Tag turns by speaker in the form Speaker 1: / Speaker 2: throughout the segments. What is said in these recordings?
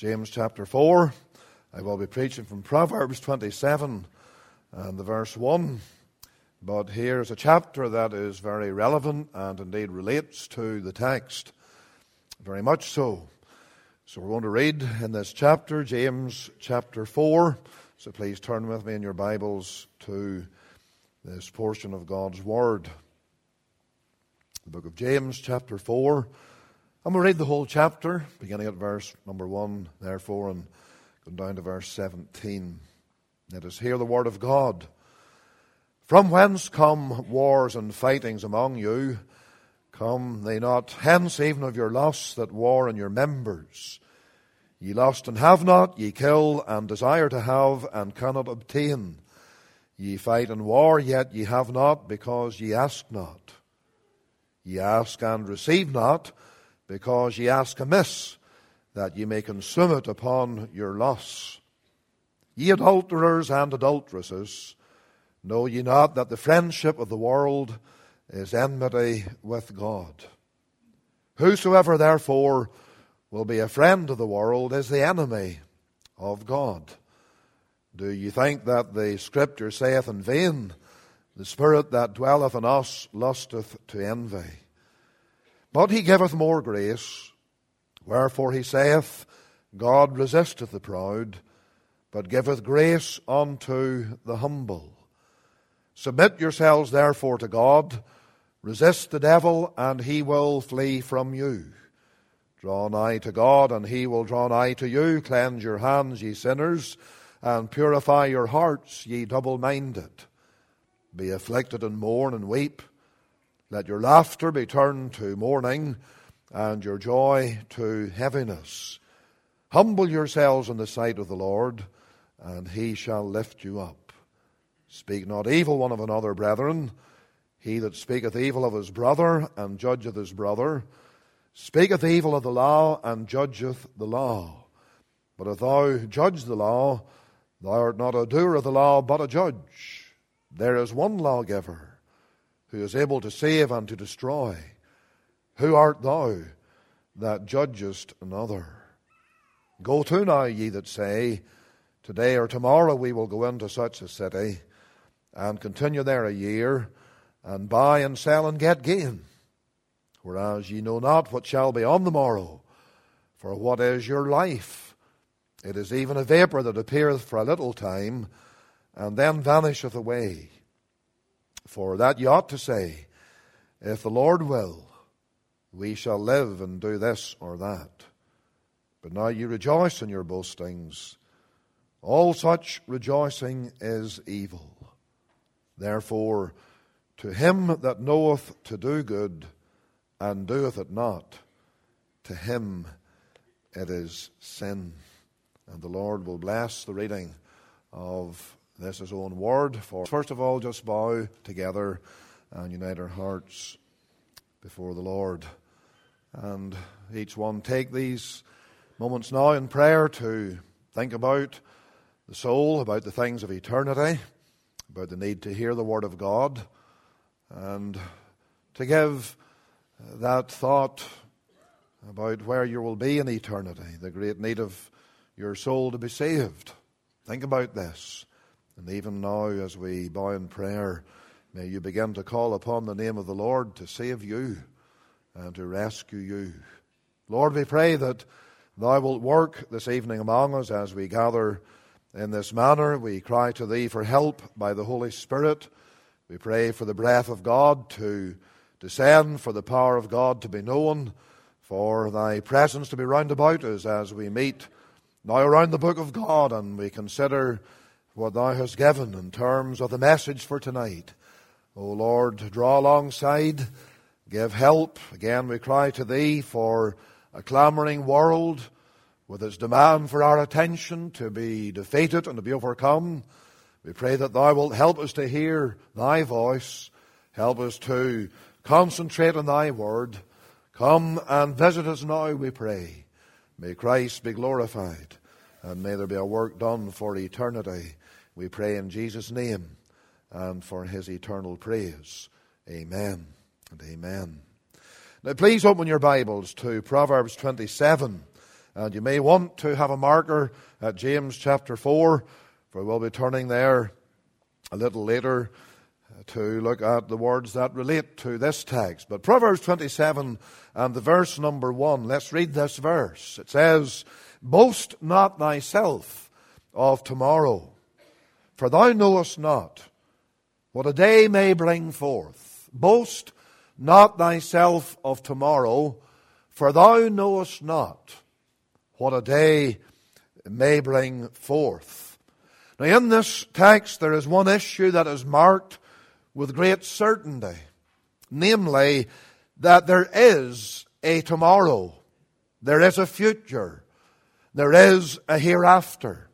Speaker 1: James chapter 4. I will be preaching from Proverbs 27 and the verse 1. But here is a chapter that is very relevant and indeed relates to the text. Very much so. So we're going to read in this chapter, James chapter 4. So please turn with me in your Bibles to this portion of God's Word. The book of James chapter 4. I'm going to read the whole chapter, beginning at verse number 1, therefore, and going down to verse 17. Let us hear the word of God. From whence come wars and fightings among you? Come they not hence even of your lusts that war in your members? Ye lust and have not, ye kill and desire to have and cannot obtain. Ye fight and war, yet ye have not, because ye ask not. Ye ask and receive not, because ye ask amiss, that ye may consume it upon your lusts. Ye adulterers and adulteresses, know ye not that the friendship of the world is enmity with God? Whosoever therefore will be a friend of the world is the enemy of God. Do ye think that the Scripture saith in vain, the Spirit that dwelleth in us lusteth to envy? But he giveth more grace. Wherefore he saith, God resisteth the proud, but giveth grace unto the humble. Submit yourselves therefore to God. Resist the devil, and he will flee from you. Draw nigh to God, and he will draw nigh to you. Cleanse your hands, ye sinners, and purify your hearts, ye double-minded. Be afflicted and mourn and weep. Let your laughter be turned to mourning, and your joy to heaviness. Humble yourselves in the sight of the Lord, and he shall lift you up. Speak not evil one of another, brethren. He that speaketh evil of his brother, and judgeth his brother, speaketh evil of the law, and judgeth the law. But if thou judge the law, thou art not a doer of the law, but a judge. There is one lawgiver, who is able to save and to destroy. Who art thou that judgest another? Go to now, ye that say, today or tomorrow we will go into such a city, and continue there a year, and buy and sell and get gain. Whereas ye know not what shall be on the morrow. For what is your life? It is even a vapour that appeareth for a little time, and then vanisheth away. For that ye ought to say, if the Lord will, we shall live and do this or that. But now ye rejoice in your boastings. All such rejoicing is evil. Therefore, to him that knoweth to do good, and doeth it not, to him it is sin. And the Lord will bless the reading of this his own word. For first of all, just bow together and unite our hearts before the Lord. And each one take these moments now in prayer to think about the soul, about the things of eternity, about the need to hear the word of God, and to give that thought about where you will be in eternity, the great need of your soul to be saved. Think about this. And even now, as we bow in prayer, may you begin to call upon the name of the Lord to save you and to rescue you. Lord, we pray that thou wilt work this evening among us as we gather in this manner. We cry to thee for help by the Holy Spirit. We pray for the breath of God to descend, for the power of God to be known, for thy presence to be round about us as we meet now around the book of God and we consider what thou hast given in terms of the message for tonight. O Lord, draw alongside, give help. Again we cry to thee for a clamouring world with its demand for our attention to be defeated and to be overcome. We pray that thou wilt help us to hear thy voice, help us to concentrate on thy word. Come and visit us now, we pray. May Christ be glorified, and may there be a work done for eternity. We pray in Jesus' name and for his eternal praise. Amen and amen. Now please open your Bibles to Proverbs 27 And you may want to have a marker at James chapter 4, for we'll be turning there a little later to look at the words that relate to this text. But Proverbs 27 and the verse number 1, let's read this verse. It says, "Boast not thyself of tomorrow, for thou knowest not what a day may bring forth. Boast not thyself of tomorrow, for thou knowest not what a day may bring forth." Now in this text there is one issue that is marked with great certainty, namely that there is a tomorrow, there is a future, there is a hereafter.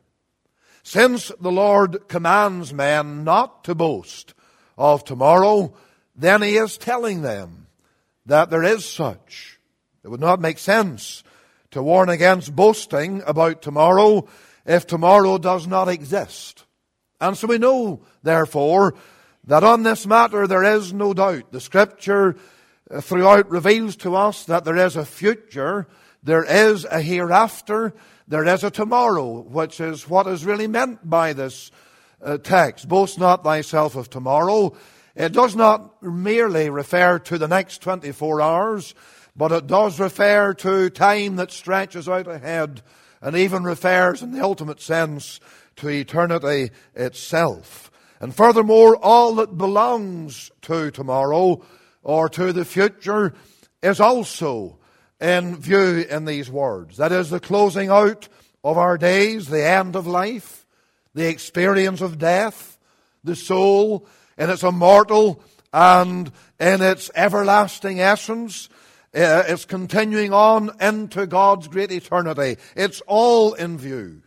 Speaker 1: Since the Lord commands men not to boast of tomorrow, then He is telling them that there is such. It would not make sense to warn against boasting about tomorrow if tomorrow does not exist. And so we know, therefore, that on this matter there is no doubt. The Scripture throughout reveals to us that there is a future, there is a hereafter, there is a tomorrow, which is what is really meant by this text. Boast not thyself of tomorrow. It does not merely refer to the next 24 hours, but it does refer to time that stretches out ahead, and even refers in the ultimate sense to eternity itself. And furthermore, all that belongs to tomorrow or to the future is also in view in these words. That is the closing out of our days, the end of life, the experience of death, the soul in its immortal and in its everlasting essence. It's continuing on into God's great eternity. It's all in view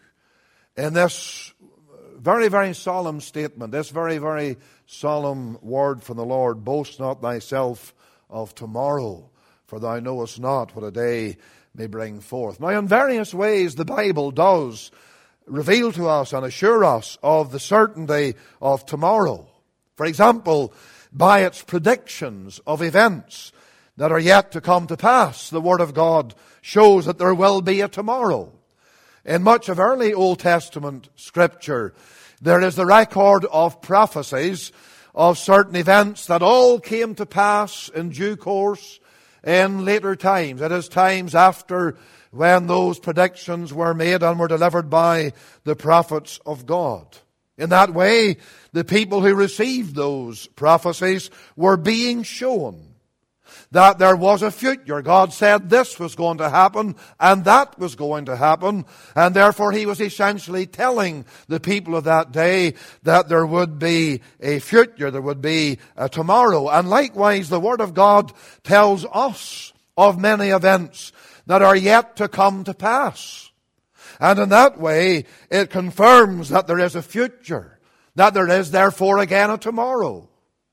Speaker 1: in this very, very solemn statement, this very, very solemn word from the Lord. Boast not thyself of tomorrow, for thou knowest not what a day may bring forth. Now, in various ways, the Bible does reveal to us and assure us of the certainty of tomorrow. For example, by its predictions of events that are yet to come to pass, the Word of God shows that there will be a tomorrow. In much of early Old Testament Scripture, there is the record of prophecies of certain events that all came to pass in due course in later times. It is times after when those predictions were made and were delivered by the prophets of God. In that way, the people who received those prophecies were being shown that there was a future. God said this was going to happen and that was going to happen, and therefore He was essentially telling the people of that day that there would be a future, there would be a tomorrow. And likewise, the Word of God tells us of many events that are yet to come to pass. And in that way, it confirms that there is a future, that there is therefore again a tomorrow.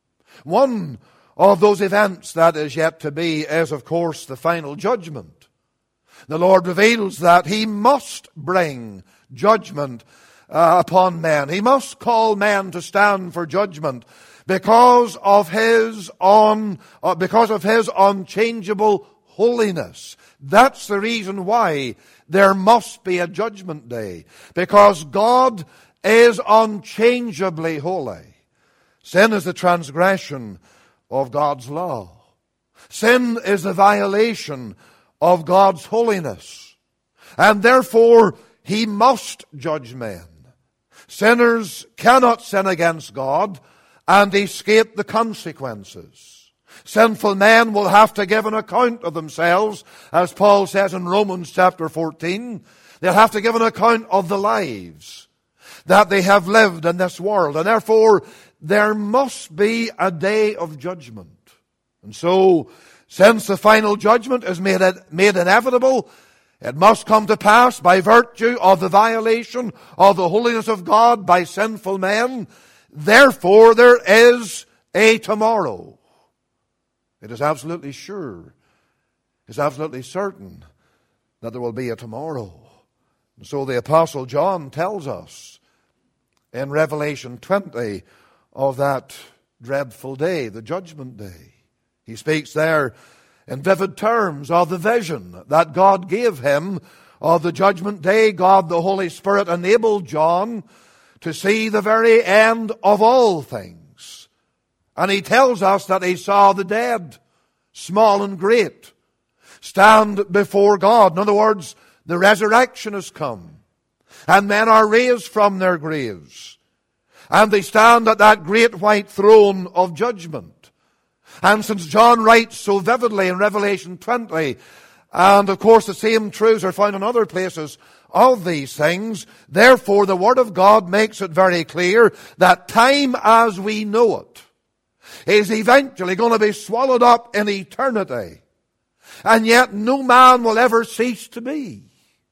Speaker 1: One of those events that is yet to be is, of course, the final judgment. The Lord reveals that He must bring judgment upon men. He must call men to stand for judgment because of His unchangeable holiness. That's the reason why there must be a judgment day, because God is unchangeably holy. Sin is the transgression of God's law. Sin is the violation of God's holiness. And therefore, He must judge men. Sinners cannot sin against God and escape the consequences. Sinful men will have to give an account of themselves, as Paul says in Romans chapter 14. They'll have to give an account of the lives that they have lived in this world. And therefore, there must be a day of judgment. And so, since the final judgment is made inevitable, it must come to pass by virtue of the violation of the holiness of God by sinful men. Therefore, there is a tomorrow. It is absolutely sure, it's absolutely certain that there will be a tomorrow. And so the Apostle John tells us in Revelation 20 of that dreadful day, the judgment day. He speaks there in vivid terms of the vision that God gave him of the judgment day, God the Holy Spirit enabled John to see the very end of all things. And he tells us that he saw the dead, small and great, stand before God. In other words, the resurrection has come. And men are raised from their graves. And they stand at that great white throne of judgment. And since John writes so vividly in Revelation 20, and of course the same truths are found in other places of these things, therefore the Word of God makes it very clear that time as we know it is eventually going to be swallowed up in eternity. And yet no man will ever cease to be.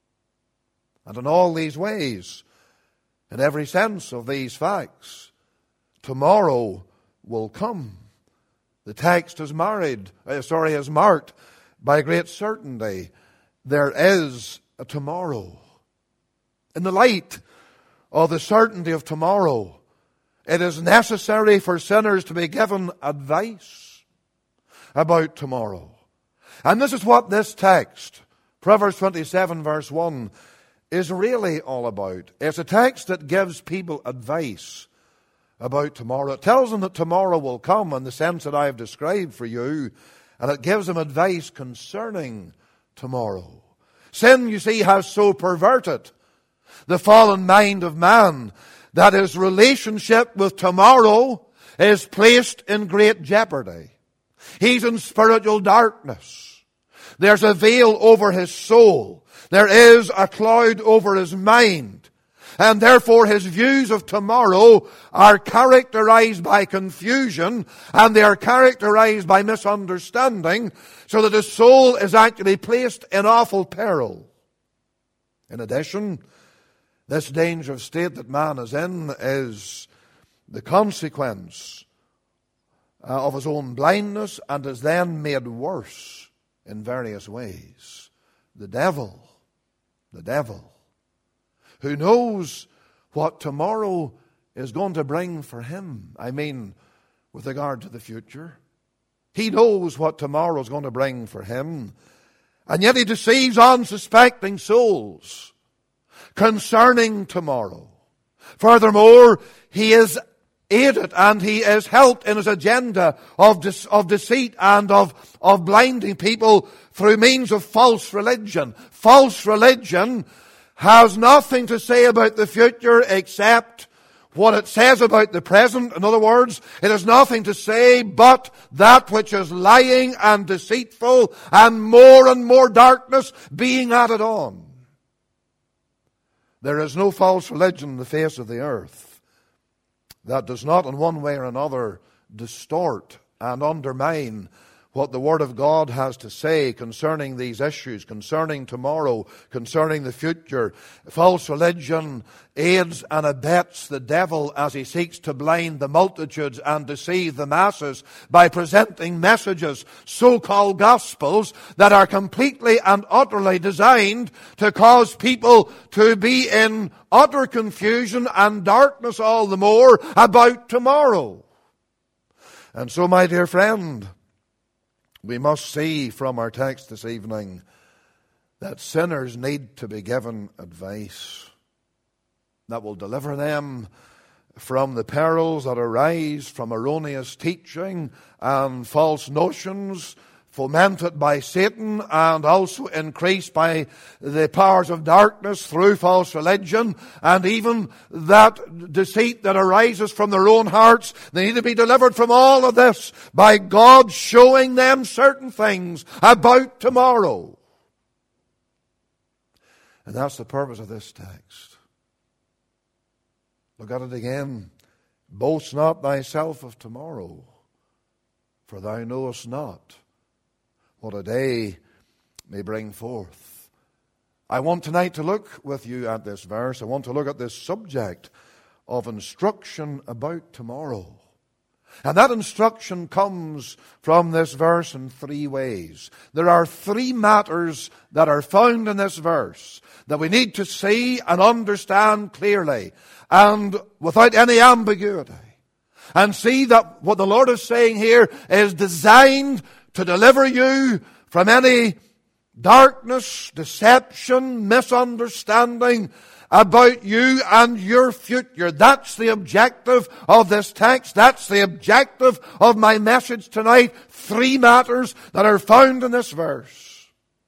Speaker 1: And in all these ways, in every sense of these facts, tomorrow will come. The text is marked by great certainty. There is a tomorrow. In the light of the certainty of tomorrow, it is necessary for sinners to be given advice about tomorrow. And this is what this text, Proverbs 27 verse 1, is really all about. It's a text that gives people advice about tomorrow. It tells them that tomorrow will come in the sense that I have described for you, and it gives them advice concerning tomorrow. Sin, you see, has so perverted the fallen mind of man that his relationship with tomorrow is placed in great jeopardy. He's in spiritual darkness. There's a veil over his soul. There is a cloud over his mind. And therefore his views of tomorrow are characterized by confusion, and they are characterized by misunderstanding, so that his soul is actually placed in awful peril. In addition, this dangerous state that man is in is the consequence of his own blindness, and is then made worse in various ways. The devil, who knows what tomorrow is going to bring for him. I mean, with regard to the future. He knows what tomorrow is going to bring for him. And yet he deceives unsuspecting souls concerning tomorrow. Furthermore, he is aided and he is helped in his agenda of deceit and of blinding people through means of false religion. False religion has nothing to say about the future except what it says about the present. In other words, it has nothing to say but that which is lying and deceitful, and more darkness being added on. There is no false religion on the face of the earth that does not in one way or another distort and undermine what the Word of God has to say concerning these issues, concerning tomorrow, concerning the future. False religion aids and abets the devil as he seeks to blind the multitudes and deceive the masses by presenting messages, so-called gospels, that are completely and utterly designed to cause people to be in utter confusion and darkness all the more about tomorrow. And so, my dear friend, we must see from our text this evening that sinners need to be given advice that will deliver them from the perils that arise from erroneous teaching and false notions fomented by Satan, and also increased by the powers of darkness through false religion, and even that deceit that arises from their own hearts. They need to be delivered from all of this by God showing them certain things about tomorrow. And that's the purpose of this text. Look at it again. Boast not thyself of tomorrow, for thou knowest not what a day may bring forth. I want tonight to look with you at this verse. I want to look at this subject of instruction about tomorrow. And that instruction comes from this verse in three ways. There are three matters that are found in this verse that we need to see and understand clearly and without any ambiguity. And see that what the Lord is saying here is designed to deliver you from any darkness, deception, misunderstanding about you and your future. That's the objective of this text. That's the objective of my message tonight. 3 matters that are found in this verse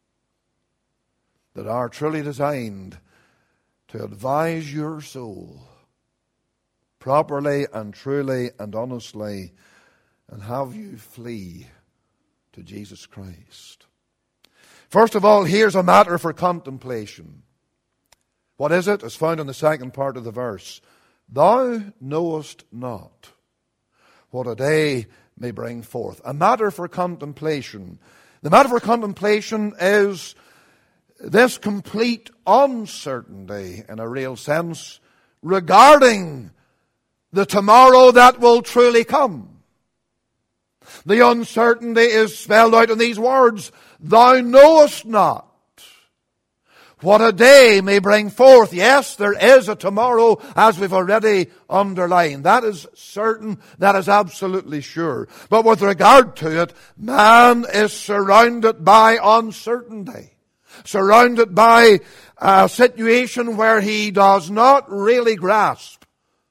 Speaker 1: that are truly designed to advise your soul properly and truly and honestly and have you flee to Jesus Christ. First of all, here's a matter for contemplation. What is it? It's found in the second part of the verse. Thou knowest not what a day may bring forth. A matter for contemplation. The matter for contemplation is this complete uncertainty, in a real sense, regarding the tomorrow that will truly come. The uncertainty is spelled out in these words. Thou knowest not what a day may bring forth. Yes, there is a tomorrow, as we've already underlined. That is certain. That is absolutely sure. But with regard to it, man is surrounded by uncertainty. Surrounded by a situation where he does not really grasp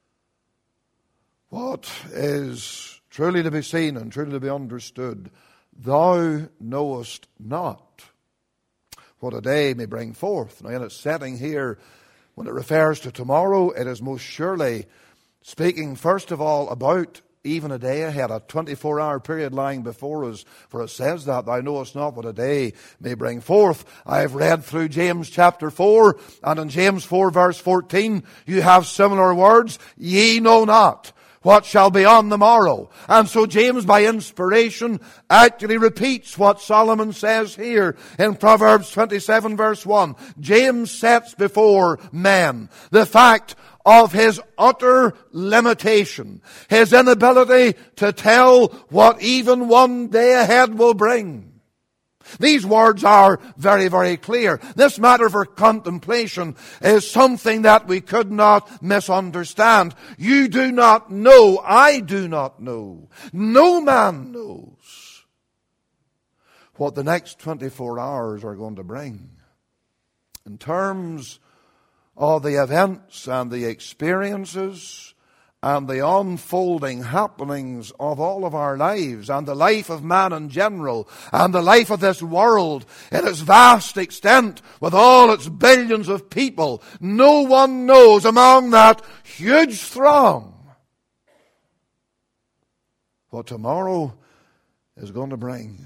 Speaker 1: what is truly to be seen and truly to be understood. Thou knowest not what a day may bring forth. Now, in its setting here, when it refers to tomorrow, it is most surely speaking, first of all, about even a day ahead, a 24-hour period lying before us, for it says that, thou knowest not what a day may bring forth. I have read through James chapter 4, and in James 4 verse 14, you have similar words, ye know not what shall be on the morrow. And so James, by inspiration, actually repeats what Solomon says here in Proverbs 27 verse 1. James sets before men the fact of his utter limitation, his inability to tell what even one day ahead will bring. These words are very, very clear. This matter for contemplation is something that we could not misunderstand. You do not know. I do not know. No man knows what the next 24 hours are going to bring. In terms of the events and the experiences and the unfolding happenings of all of our lives and the life of man in general and the life of this world in its vast extent with all its billions of people, no one knows among that huge throng what tomorrow is going to bring.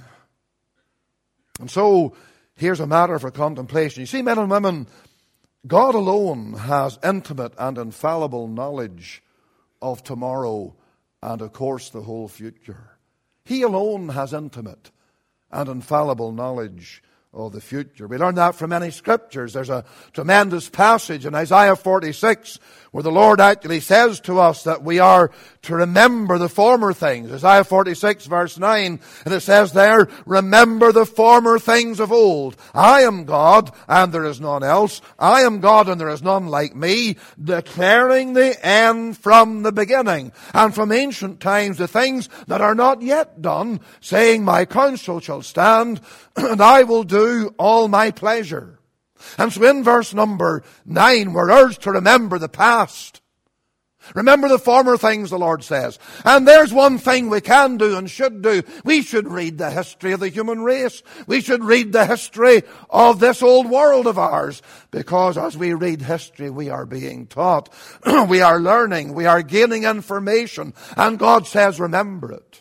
Speaker 1: And so, here's a matter for contemplation. You see, men and women, God alone has intimate and infallible knowledge of tomorrow and, of course, the whole future. He alone has intimate and infallible knowledge of the future. We learn that from many scriptures. There's a tremendous passage in Isaiah 46 where the Lord actually says to us that we are to remember the former things. Isaiah 46 verse 9, and it says there, remember the former things of old. I am God and there is none else. I am God and there is none like me, declaring the end from the beginning and from ancient times the things that are not yet done, saying my counsel shall stand and I will do all my pleasure. And so in verse number 9, we're urged to remember the past. Remember the former things, the Lord says. And there's one thing we can do and should do. We should read the history of the human race. We should read the history of this old world of ours. Because as we read history, we are being taught. We are learning. We are gaining information. And God says, remember it.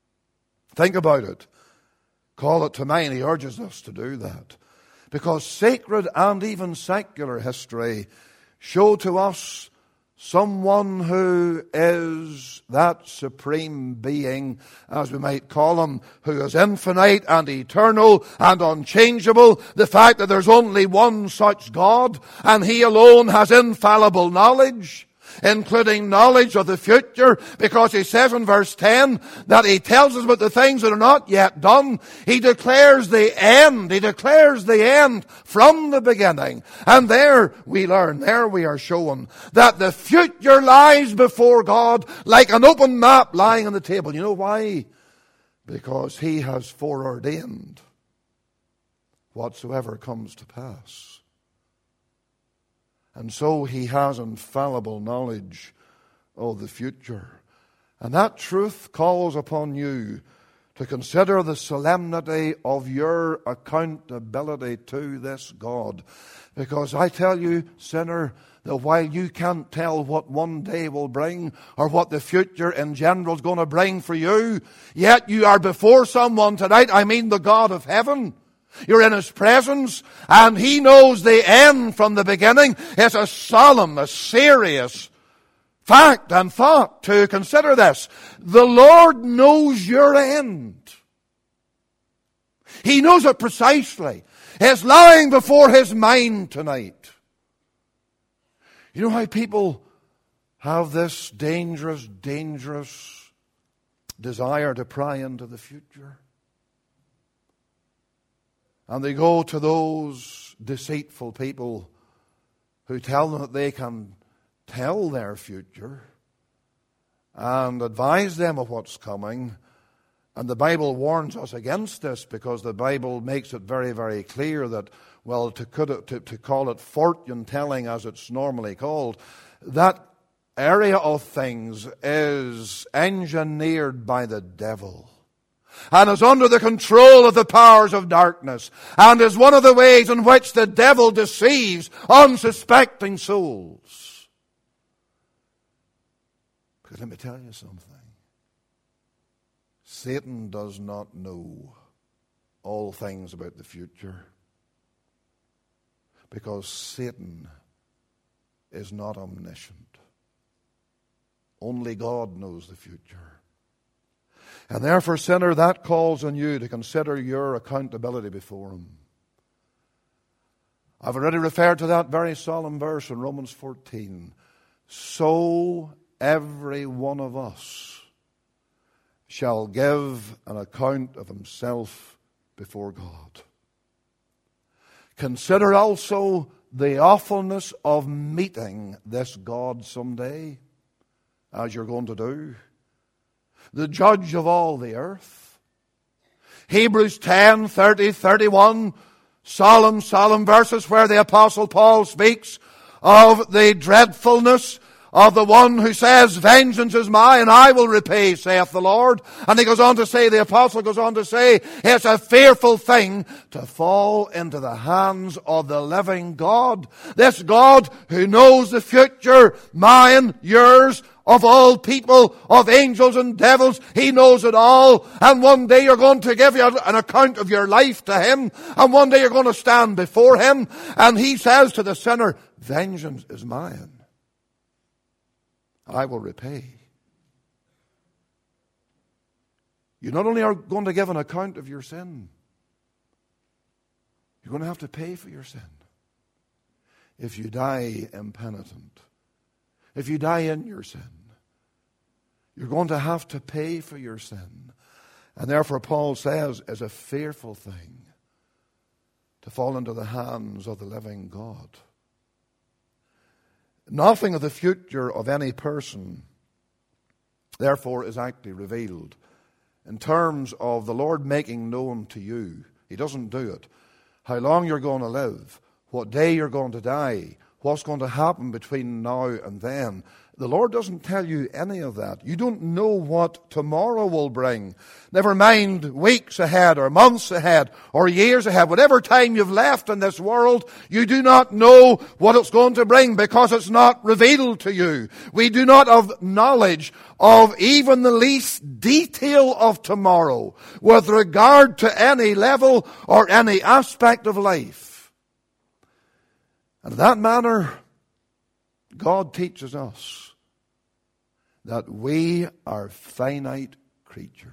Speaker 1: Think about it. Call it to mind. He urges us to do that. Because sacred and even secular history show to us someone who is that supreme being, as we might call him, who is infinite and eternal and unchangeable. The fact that there's only one such God, and He alone has infallible knowledge, including knowledge of the future, because He says in verse 10 that He tells us about the things that are not yet done. He declares the end. He declares the end from the beginning. And there we learn, there we are shown that the future lies before God like an open map lying on the table. You know why? Because He has foreordained whatsoever comes to pass. And so he has infallible knowledge of the future. And that truth calls upon you to consider the solemnity of your accountability to this God. Because I tell you, sinner, that while you can't tell what one day will bring or what the future in general is going to bring for you, yet you are before someone tonight, I mean the God of heaven. You're in His presence, and He knows the end from the beginning. It's a solemn, a serious fact and thought to consider this. The Lord knows your end. He knows it precisely. It's lying before His mind tonight. You know how people have this dangerous desire to pry into the future? And they go to those deceitful people who tell them that they can tell their future and advise them of what's coming. And the Bible warns us against this, because the Bible makes it very, very clear that, well, to call it fortune telling as it's normally called, that area of things is engineered by the devil and is under the control of the powers of darkness, and is one of the ways in which the devil deceives unsuspecting souls. Because let me tell you something. Satan does not know all things about the future, because Satan is not omniscient. Only God knows the future. And therefore, sinner, that calls on you to consider your accountability before Him. I've already referred to that very solemn verse in Romans 14. So every one of us shall give an account of himself before God. Consider also the awfulness of meeting this God someday, as you're going to do. The judge of all the earth. Hebrews 10, 30, 31, solemn verses where the Apostle Paul speaks of the dreadfulness of the one who says, vengeance is mine, I will repay, saith the Lord. And he goes on to say, the apostle goes on to say, it's a fearful thing to fall into the hands of the living God. This God who knows the future, mine, yours, of all people, of angels and devils. He knows it all. And one day you're going to give an account of your life to Him. And one day you're going to stand before Him. And He says to the sinner, vengeance is mine, I will repay. You not only are going to give an account of your sin, you're going to have to pay for your sin. If you die impenitent, if you die in your sin, you're going to have to pay for your sin. And therefore, Paul says, it's a fearful thing to fall into the hands of the living God. Nothing of the future of any person, therefore, is actually revealed in terms of the Lord making known to you. He doesn't do it. How long you're going to live, what day you're going to die, what's going to happen between now and then. The Lord doesn't tell you any of that. You don't know what tomorrow will bring. Never mind weeks ahead or months ahead or years ahead. Whatever time you've left in this world, you do not know what it's going to bring, because it's not revealed to you. We do not have knowledge of even the least detail of tomorrow with regard to any level or any aspect of life. And in that manner, God teaches us that we are finite creatures.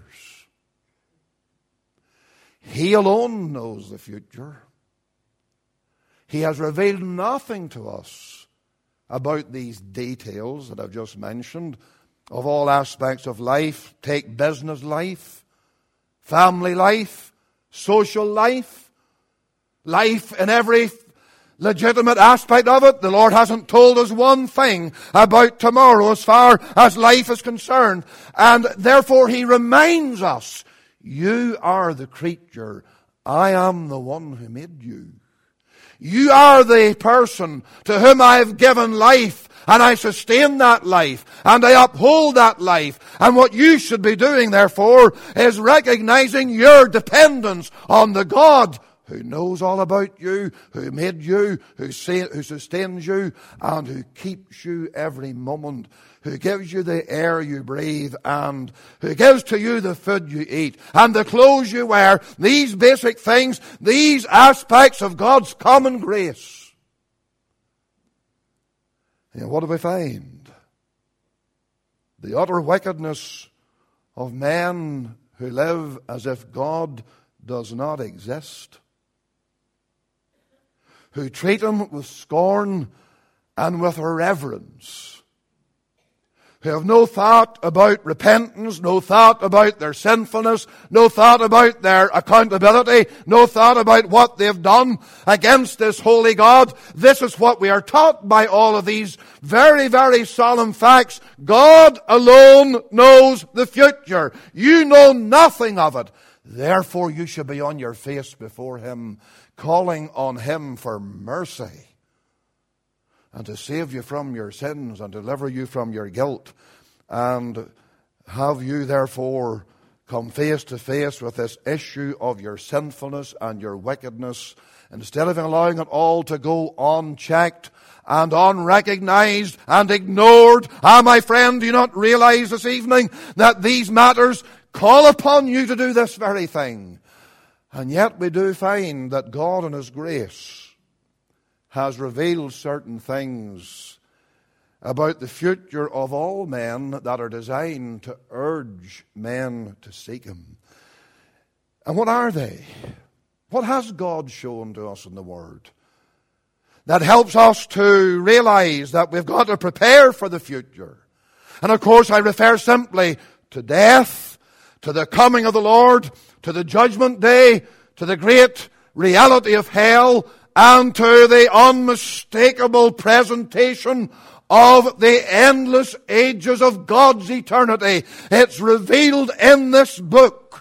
Speaker 1: He alone knows the future. He has revealed nothing to us about these details that I've just mentioned of all aspects of life. Take business life, family life, social life, life in every legitimate aspect of it. The Lord hasn't told us one thing about tomorrow as far as life is concerned. And therefore He reminds us, you are the creature I am the one who made you. You are the person to whom I have given life, and I sustain that life, and I uphold that life. And what you should be doing, therefore, is recognizing your dependence on the God who knows all about you, who made you, who sustains you, and who keeps you every moment, who gives you the air you breathe, and who gives to you the food you eat, and the clothes you wear. These basic things, these aspects of God's common grace. And what do we find? The utter wickedness of men who live as if God does not exist, who treat Him with scorn and with irreverence, who have no thought about repentance, no thought about their sinfulness, no thought about their accountability, no thought about what they've done against this holy God. This is what we are taught by all of these very, very solemn facts. God alone knows the future. You know nothing of it. Therefore, you should be on your face before Him, calling on Him for mercy and to save you from your sins and deliver you from your guilt, and have you therefore come face to face with this issue of your sinfulness and your wickedness, instead of allowing it all to go unchecked and unrecognized and ignored. My friend, do you not realize this evening that these matters call upon you to do this very thing? And yet we do find that God in His grace has revealed certain things about the future of all men that are designed to urge men to seek Him. And what are they? What has God shown to us in the Word that helps us to realize that we've got to prepare for the future? And of course I refer simply to death, to the coming of the Lord, to the judgment day, to the great reality of hell, and to the unmistakable presentation of the endless ages of God's eternity. It's revealed in this book.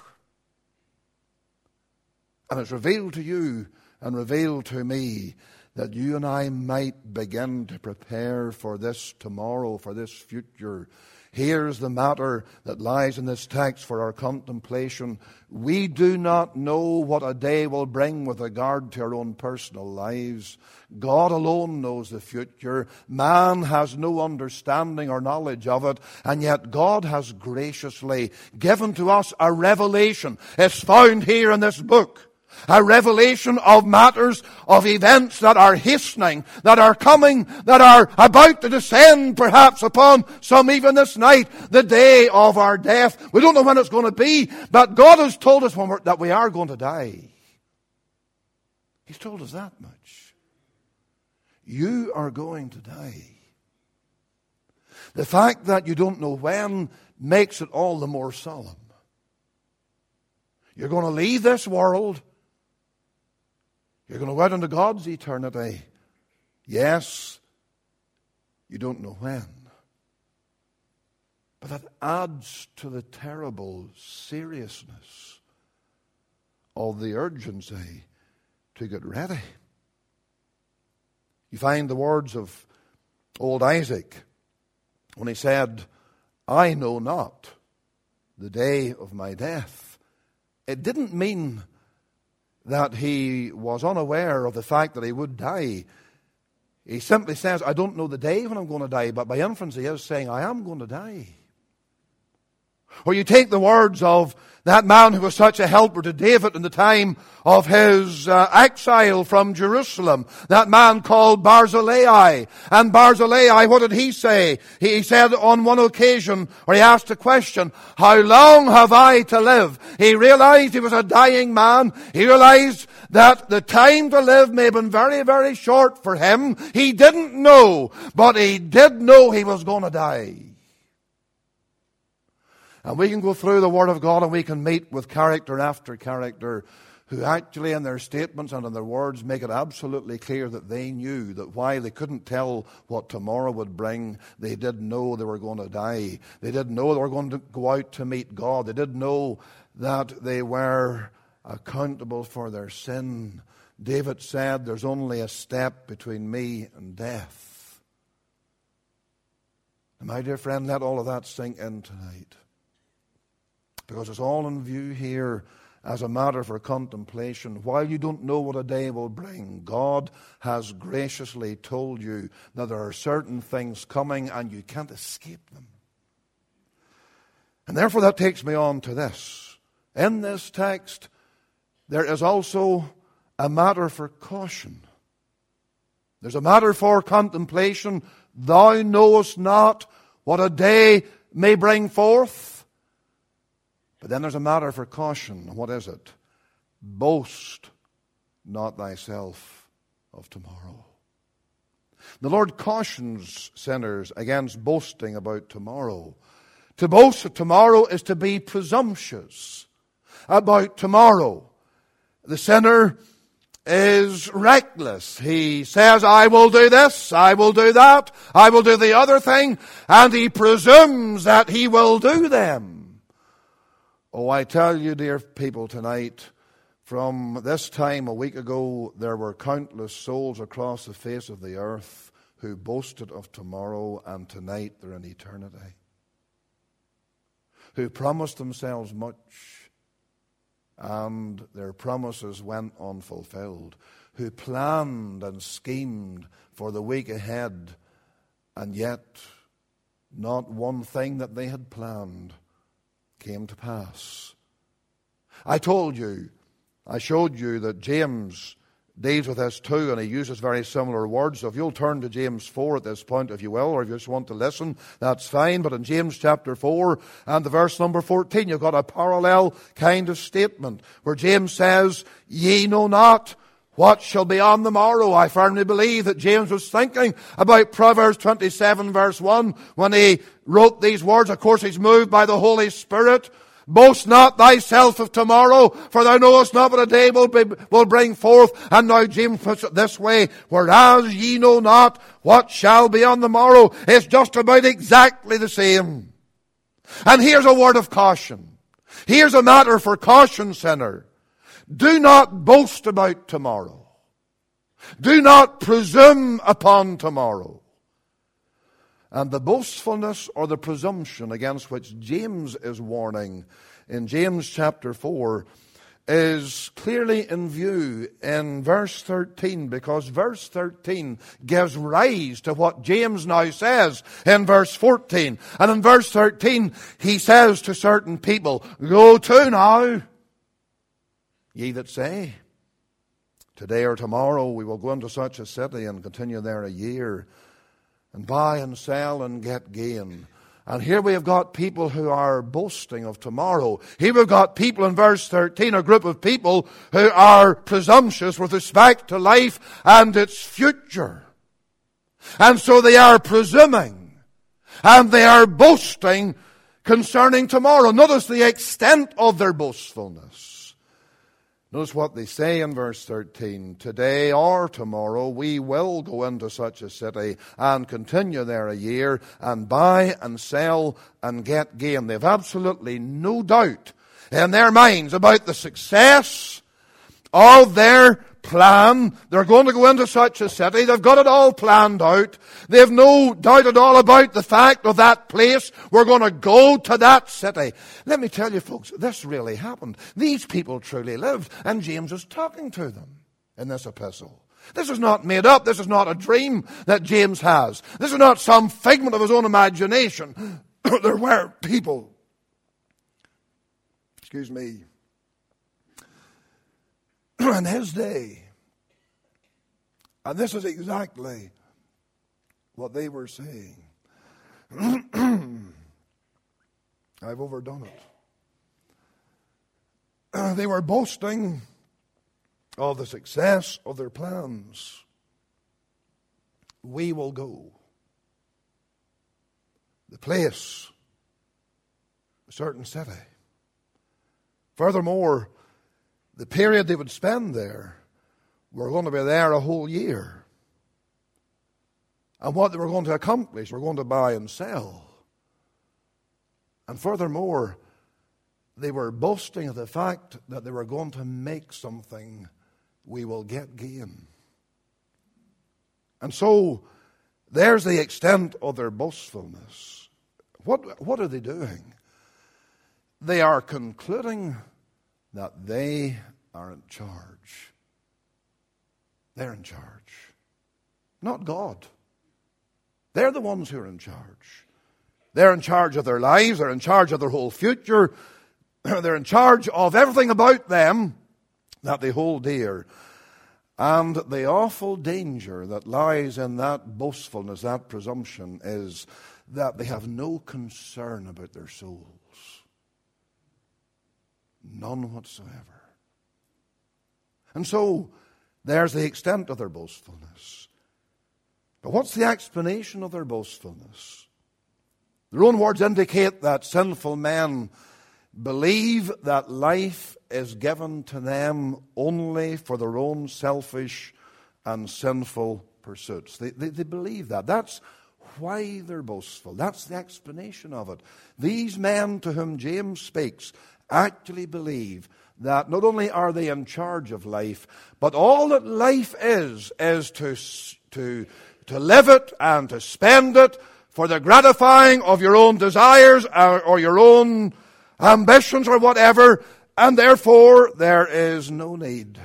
Speaker 1: And it's revealed to you and revealed to me that you and I might begin to prepare for this tomorrow, for this future. Here's the matter that lies in this text for our contemplation. We do not know what a day will bring with regard to our own personal lives. God alone knows the future. Man has no understanding or knowledge of it, and yet God has graciously given to us a revelation. It's found here in this book. A revelation of matters, of events that are hastening, that are coming, that are about to descend perhaps upon some even this night, the day of our death. We don't know when it's going to be, but God has told us that we are going to die. He's told us that much. You are going to die. The fact that you don't know when makes it all the more solemn. You're going to leave this world. You're going to go out into God's eternity. Yes, you don't know when. But that adds to the terrible seriousness of the urgency to get ready. You find the words of old Isaac when he said, I know not the day of my death. It didn't mean that he was unaware of the fact that he would die. He simply says, I don't know the day when I'm going to die, but by inference he is saying, I am going to die. Or you take the words of that man who was such a helper to David in the time of his exile from Jerusalem, that man called Barzillai. And Barzillai, what did he say? He said on one occasion, or he asked a question, how long have I to live? He realized he was a dying man. He realized that the time to live may have been very, very short for him. He didn't know, but he did know he was going to die. And we can go through the Word of God and we can meet with character after character who actually in their statements and in their words make it absolutely clear that they knew that while they couldn't tell what tomorrow would bring, they did know they were going to die. They did know they were going to go out to meet God. They did know that they were accountable for their sin. David said, there's only a step between me and death. And my dear friend, let all of that sink in tonight. Because it's all in view here as a matter for contemplation. While you don't know what a day will bring, God has graciously told you that there are certain things coming and you can't escape them. And therefore that takes me on to this. In this text, there is also a matter for caution. There's a matter for contemplation. Thou knowest not what a day may bring forth. But then there's a matter for caution. What is it? Boast not thyself of tomorrow. The Lord cautions sinners against boasting about tomorrow. To boast of tomorrow is to be presumptuous about tomorrow. The sinner is reckless. He says, I will do this, I will do that, I will do the other thing, and he presumes that he will do them. Oh, I tell you, dear people, tonight, from this time a week ago, there were countless souls across the face of the earth who boasted of tomorrow, and tonight they're in eternity. Who promised themselves much, and their promises went unfulfilled. Who planned and schemed for the week ahead, and yet not one thing that they had planned came to pass. I showed you that James deals with this too, and he uses very similar words. So if you'll turn to James 4 at this point, if you will, or if you just want to listen, that's fine. But in James chapter 4 and the verse number 14, you've got a parallel kind of statement where James says, ye know not what shall be on the morrow. I firmly believe that James was thinking about Proverbs 27 verse 1 when he wrote these words. Of course, he's moved by the Holy Spirit. Boast not thyself of tomorrow, for thou knowest not what a day will bring forth. And now James puts it this way, whereas ye know not what shall be on the morrow. It's just about exactly the same. And here's a word of caution. Here's a matter for caution, sinner. Do not boast about tomorrow. Do not presume upon tomorrow. And the boastfulness or the presumption against which James is warning in James chapter 4 is clearly in view in verse 13, because verse 13 gives rise to what James now says in verse 14. And in verse 13 he says to certain people, go to now, ye that say, today or tomorrow we will go into such a city and continue there a year, and buy and sell and get gain. And here we have got people who are boasting of tomorrow. Here we've got people in verse 13, a group of people who are presumptuous with respect to life and its future. And so they are presuming and they are boasting concerning tomorrow. Notice the extent of their boastfulness. Notice what they say in verse 13. Today or tomorrow we will go into such a city and continue there a year and buy and sell and get gain. They have absolutely no doubt in their minds about the success of their plan. They're going to go into such a city. They've got it all planned out. They have no doubt at all about the fact of that place. We're going to go to that city. Let me tell you, folks, this really happened. These people truly lived, and James is talking to them in this epistle. This is not made up. This is not a dream that James has. This is not some figment of his own imagination. There were people, in his day, and this is exactly what they were saying. I've overdone it. They were boasting of the success of their plans. We will go. The place, a certain city. Furthermore, the period they would spend there, were going to be there a whole year. And what they were going to accomplish, were going to buy and sell. And furthermore, They were boasting of the fact that they were going to make something. We will get gain. And so, there's the extent of their boastfulness. What are they doing? They are concluding that they are in charge. They're in charge. Not God. They're the ones who are in charge. They're in charge of their lives. They're in charge of their whole future. They're in charge of everything about them that they hold dear. And the awful danger that lies in that boastfulness, that presumption, is that they have no concern about their souls. None whatsoever. And so, there's the extent of their boastfulness. But what's the explanation of their boastfulness? Their own words indicate that sinful men believe that life is given to them only for their own selfish and sinful pursuits. They believe that. That's why they're boastful. That's the explanation of it. These men to whom James speaks actually believe that not only are they in charge of life, but all that life is to live it and to spend it for the gratifying of your own desires or your own ambitions or whatever, and therefore there is no need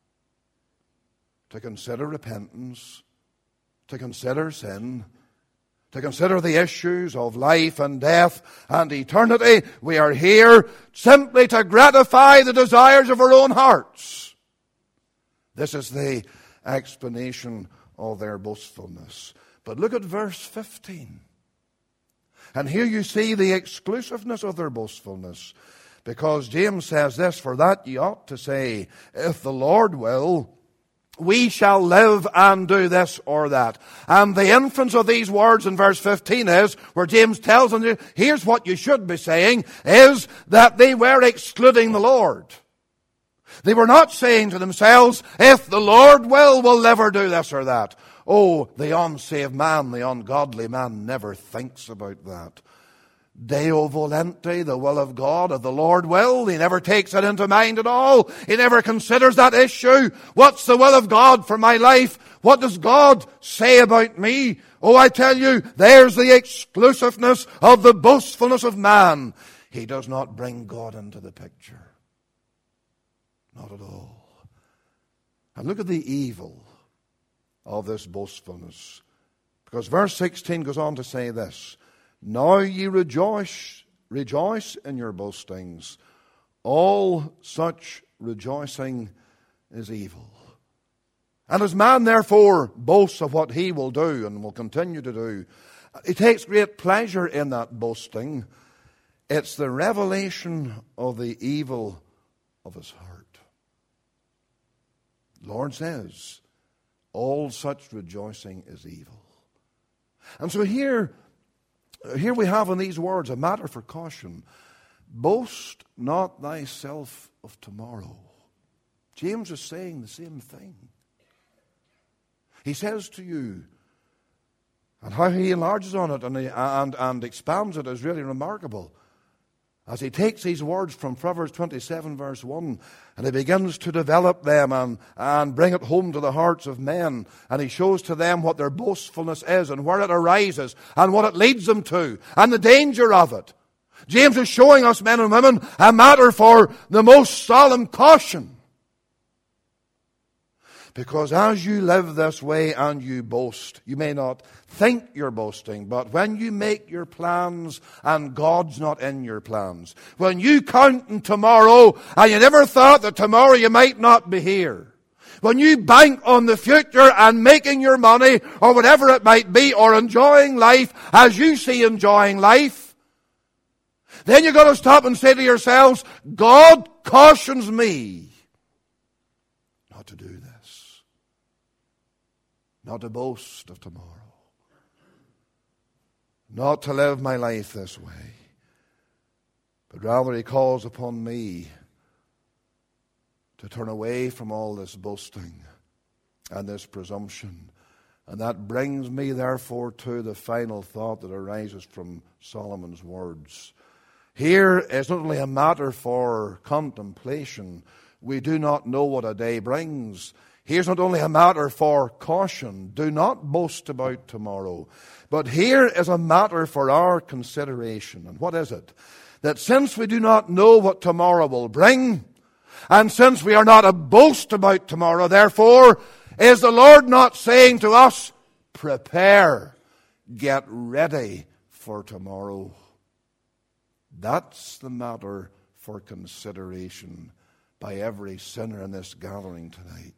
Speaker 1: to consider repentance, to consider sin, to consider the issues of life and death and eternity. We are here simply to gratify the desires of our own hearts. This is the explanation of their boastfulness. But look at verse 15. And here you see the exclusiveness of their boastfulness. Because James says this, for that ye ought to say, if the Lord will, we shall live and do this or that. And the inference of these words in verse 15 is, where James tells them, here's what you should be saying, is that they were excluding the Lord. They were not saying to themselves, if the Lord will, we'll never do this or that. Oh, the unsaved man, the ungodly man never thinks about that. Deo volente, the will of God, of the Lord will. He never takes it into mind at all. He never considers that issue. What's the will of God for my life? What does God say about me? Oh, I tell you, there's the exclusiveness of the boastfulness of man. He does not bring God into the picture. Not at all. And look at the evil of this boastfulness. Because verse 16 goes on to say this, now ye rejoice in your boastings. All such rejoicing is evil. And as man therefore boasts of what he will do and will continue to do, he takes great pleasure in that boasting. It's the revelation of the evil of his heart. The Lord says, all such rejoicing is evil. And so here we have in these words a matter for caution. Boast not thyself of tomorrow. James is saying the same thing. He says to you, and how he enlarges on it and expands it is really remarkable. As he takes these words from Proverbs 27 verse 1 and he begins to develop them and bring it home to the hearts of men, and he shows to them what their boastfulness is and where it arises and what it leads them to and the danger of it. James is showing us, men and women, a matter for the most solemn caution. Because as you live this way and you boast, you may not think you're boasting, but when you make your plans and God's not in your plans, when you count on tomorrow and you never thought that tomorrow you might not be here, when you bank on the future and making your money or whatever it might be, or enjoying life as you see enjoying life, then you've got to stop and say to yourselves, God cautions me not to do this. Not to boast of tomorrow. Not to live my life this way. But rather he calls upon me to turn away from all this boasting and this presumption. And that brings me therefore to the final thought that arises from Solomon's words. Here is not only a matter for contemplation. We do not know what a day brings. Here's not only a matter for caution. Do not boast about tomorrow. But here is a matter for our consideration. And what is it? That since we do not know what tomorrow will bring, and since we are not to boast about tomorrow, therefore, is the Lord not saying to us, prepare, get ready for tomorrow? That's the matter for consideration by every sinner in this gathering tonight.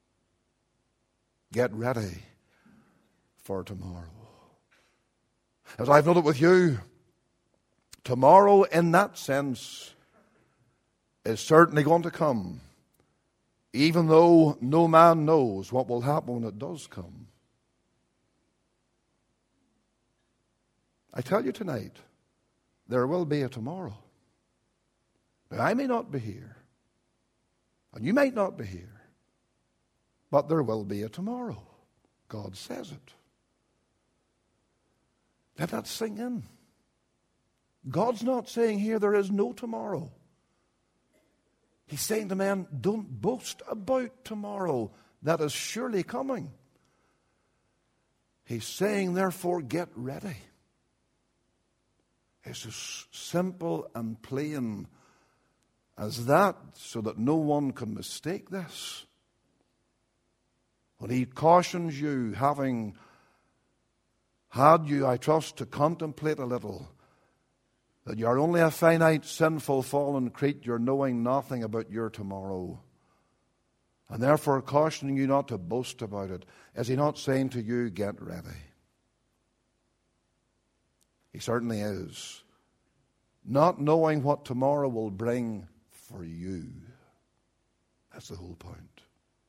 Speaker 1: Get ready for tomorrow. As I've noted with you, tomorrow in that sense is certainly going to come, even though no man knows what will happen when it does come. I tell you tonight, there will be a tomorrow. Now, I may not be here, and you might not be here, but there will be a tomorrow. God says it. Let that sink in. God's not saying here there is no tomorrow. He's saying to men, don't boast about tomorrow. That is surely coming. He's saying, therefore, get ready. It's as simple and plain as that, so that no one can mistake this. When he cautions you, having had you, I trust, to contemplate a little, that you are only a finite, sinful, fallen creature, knowing nothing about your tomorrow, and therefore cautioning you not to boast about it, is he not saying to you, get ready? He certainly is. Not knowing what tomorrow will bring for you. That's the whole point.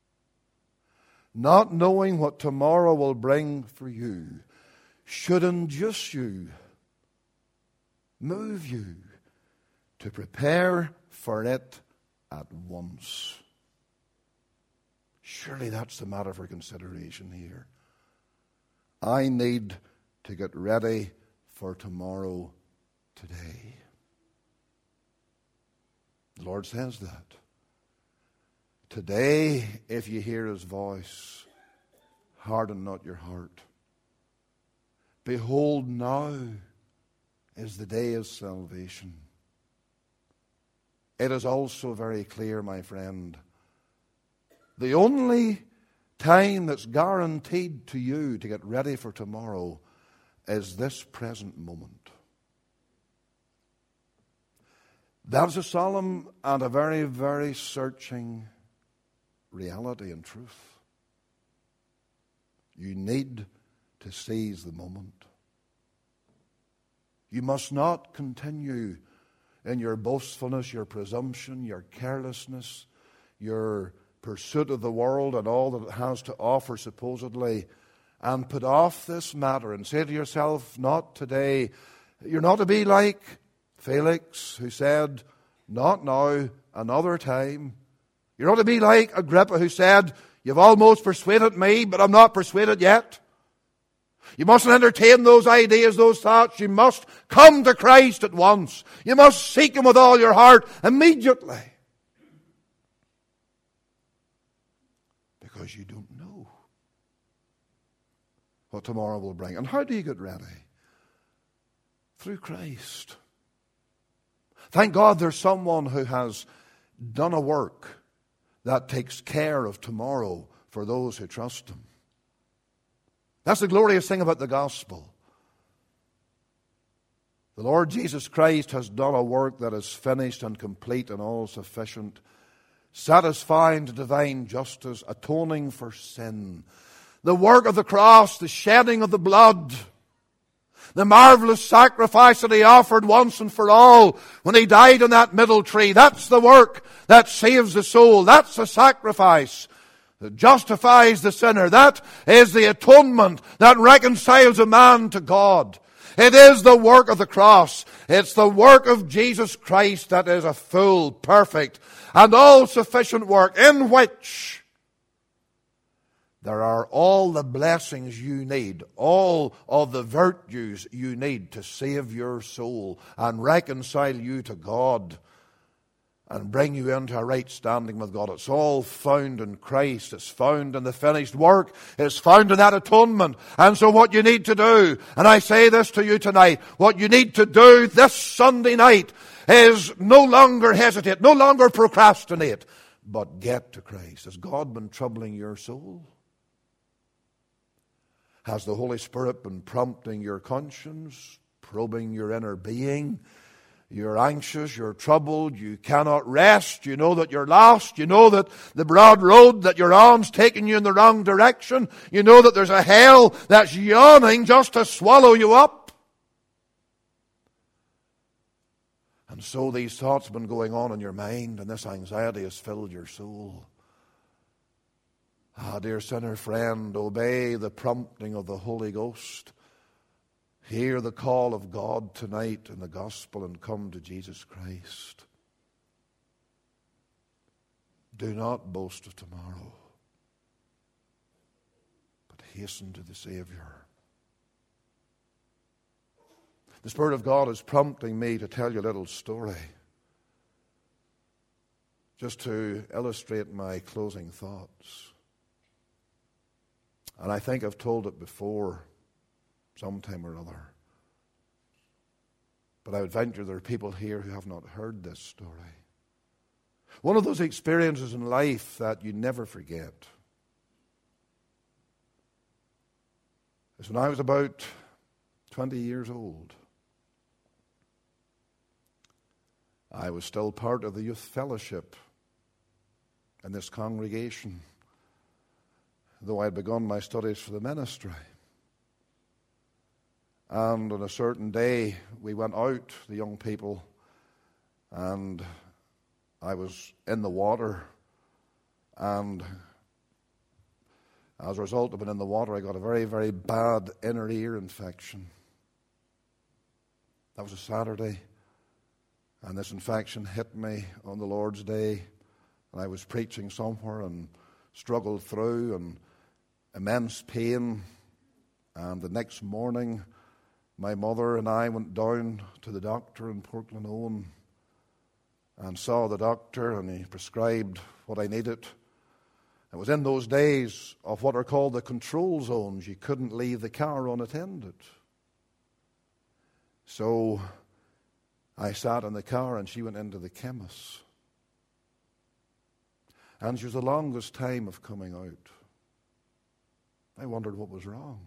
Speaker 1: Not knowing what tomorrow will bring for you should induce you, move you to prepare for it at once. Surely that's the matter for consideration here. I need to get ready for tomorrow today. The Lord says that. Today, if you hear his voice, harden not your heart. Behold, now is the day of salvation. It is also very clear, my friend, the only time that's guaranteed to you to get ready for tomorrow is this present moment. That's a solemn and a very, very searching reality and truth. You need to seize the moment. You must not continue in your boastfulness, your presumption, your carelessness, your pursuit of the world and all that it has to offer supposedly, and put off this matter and say to yourself, not today. You're not to be like Felix, who said, not now, another time. You're not to be like Agrippa, who said, you've almost persuaded me, but I'm not persuaded yet. You mustn't entertain those ideas, those thoughts. You must come to Christ at once. You must seek him with all your heart immediately. Because you don't know what tomorrow will bring. And how do you get ready? Through Christ. Thank God there's someone who has done a work that takes care of tomorrow for those who trust him. That's the glorious thing about the gospel. The Lord Jesus Christ has done a work that is finished and complete and all sufficient, satisfying to divine justice, atoning for sin. The work of the cross, the shedding of the blood, the marvelous sacrifice that he offered once and for all when he died on that middle tree. That's the work that saves the soul. That's the sacrifice that justifies the sinner. That is the atonement that reconciles a man to God. It is the work of the cross. It's the work of Jesus Christ that is a full, perfect, and all-sufficient work in which there are all the blessings you need, all of the virtues you need to save your soul and reconcile you to God and bring you into a right standing with God. It's all found in Christ. It's found in the finished work. It's found in that atonement. And so what you need to do, and I say this to you tonight, what you need to do this Sunday night is no longer hesitate, no longer procrastinate, but get to Christ. Has God been troubling your soul? Has the Holy Spirit been prompting your conscience, probing your inner being? You're anxious, you're troubled, you cannot rest, you know that you're lost, you know that the broad road that you're on's taking you in the wrong direction, you know that there's a hell that's yawning just to swallow you up. And so these thoughts have been going on in your mind, and this anxiety has filled your soul. Ah, dear sinner friend, obey the prompting of the Holy Ghost. Hear the call of God tonight in the gospel and come to Jesus Christ. Do not boast of tomorrow, but hasten to the Savior. The Spirit of God is prompting me to tell you a little story, just to illustrate my closing thoughts. And I think I've told it before, sometime or other. But I would venture there are people here who have not heard this story. One of those experiences in life that you never forget is when I was about 20 years old. I was still part of the youth fellowship in this congregation, though I had begun my studies for the ministry. And on a certain day, we went out, the young people, and I was in the water. And as a result of being in the water, I got a very, very bad inner ear infection. That was a Saturday, and this infection hit me on the Lord's Day. And I was preaching somewhere and struggled through, and immense pain. And the next morning, my mother and I went down to the doctor in Portland Owen and saw the doctor, and he prescribed what I needed. It was in those days of what are called the control zones. You couldn't leave the car unattended. So I sat in the car and she went into the chemist. And she was the longest time of coming out. I wondered what was wrong.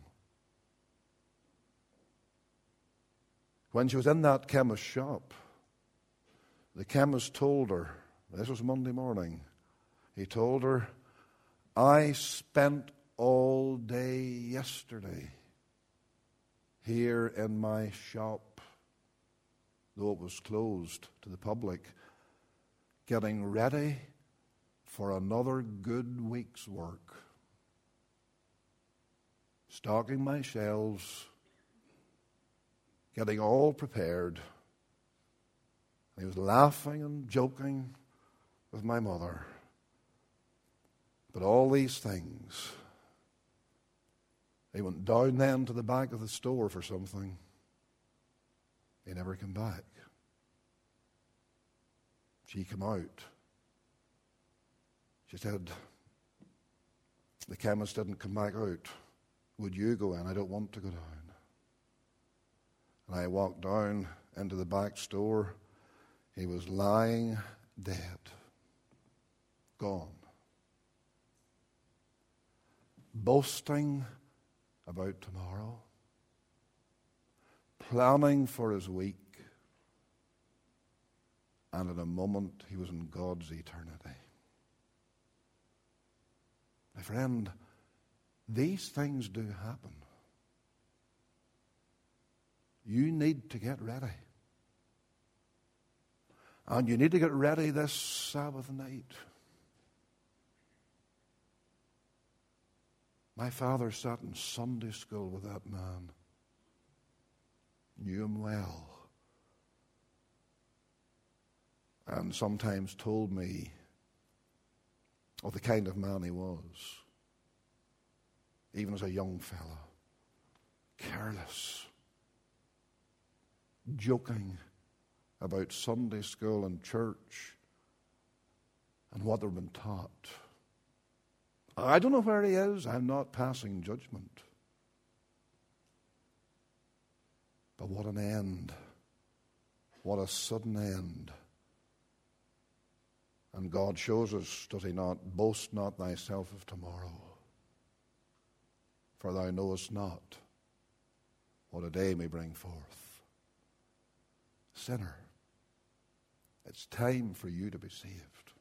Speaker 1: When she was in that chemist's shop, the chemist told her, this was Monday morning, he told her, I spent all day yesterday here in my shop, though it was closed to the public, getting ready for another good week's work. Stocking my shelves, getting all prepared. He was laughing and joking with my mother. But all these things, he went down then to the back of the store for something. He never came back. She came out. She said, the chemist didn't come back out. Would you go in? I don't want to go down. And I walked down into the back store. He was lying dead. Gone. Boasting about tomorrow. Planning for his week. And in a moment, he was in God's eternity. My friend, these things do happen. You need to get ready. And you need to get ready this Sabbath night. My father sat in Sunday school with that man. Knew him well. And sometimes told me of the kind of man he was. even as a young fellow, careless, joking about Sunday school and church and what they've been taught. I don't know where he is. I'm not passing judgment. But what an end. What a sudden end. And God shows us, does he not, boast not thyself of tomorrow, for thou knowest not what a day may bring forth. Sinner, it's time for you to be saved.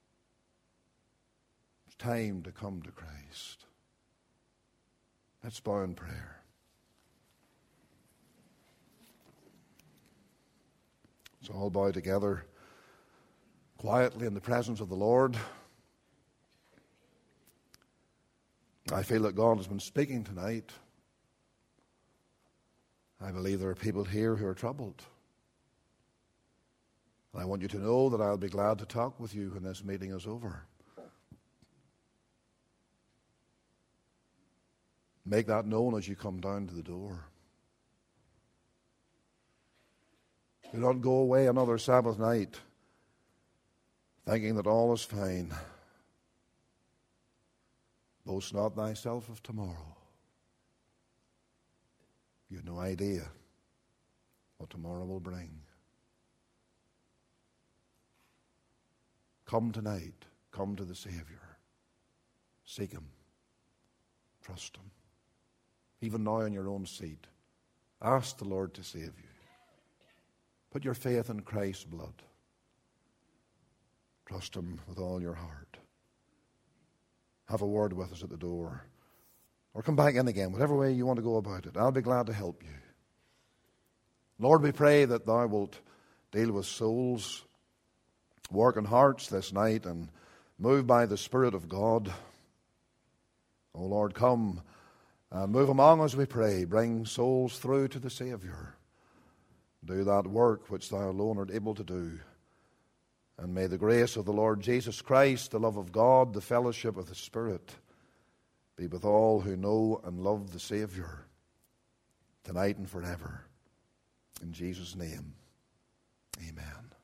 Speaker 1: It's time to come to Christ. Let's bow in prayer. So all bow together quietly in the presence of the Lord. I feel that God has been speaking tonight. I believe there are people here who are troubled. And I want you to know that I'll be glad to talk with you when this meeting is over. Make that known as you come down to the door. Do not go away another Sabbath night thinking that all is fine. Boast not thyself of tomorrow. You have no idea what tomorrow will bring. Come tonight. Come to the Savior. Seek him. Trust him. Even now in your own seat, ask the Lord to save you. Put your faith in Christ's blood. Trust him with all your heart. Have a word with us at the door. Or come back in again, whatever way you want to go about it. I'll be glad to help you. Lord, we pray that thou wilt deal with souls, work in hearts this night, and move by the Spirit of God. O Lord, come and move among us, we pray. Bring souls through to the Savior. Do that work which thou alone art able to do. And may the grace of the Lord Jesus Christ, the love of God, the fellowship of the Spirit be with all who know and love the Savior, tonight and forever. In Jesus' name, amen.